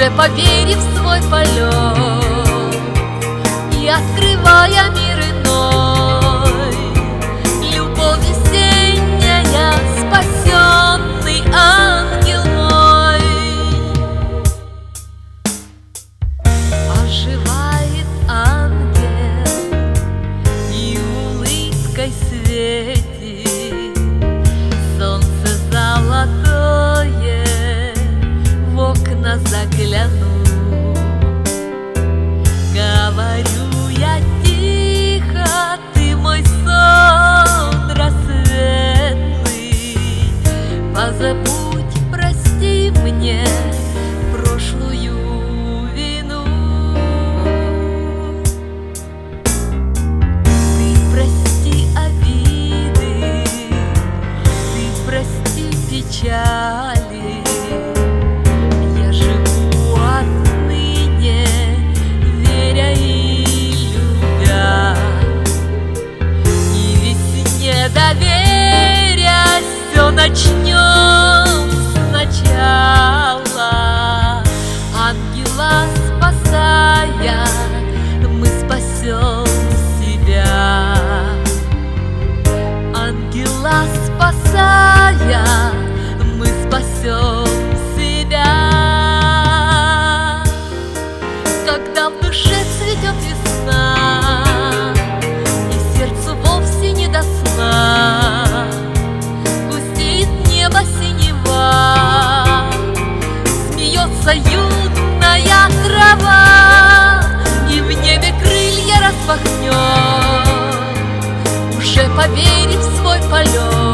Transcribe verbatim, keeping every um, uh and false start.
уже поверив в свой полет и открывая мир иной. Любовь весенняя, спасенный ангел мой. Оживает ангел и улыбкой светит, солнце золотое в окна загляну. Говорю я тихо, ты мой сон рассветный, позабудь, прости мне прошлую вину. Ты прости обиды, ты прости печали. Я живу отныне, веря и любя, и весне доверясь, все начнем сначала. Ангела спасая, мы спасем себя. Ангела спасая, мы спасем себя. Когда в душе цветет весна и сердцу вовсе не до сна, густеет небо синева, смеется юная трава, и в небе крылья распахнет, уже поверив в свой полет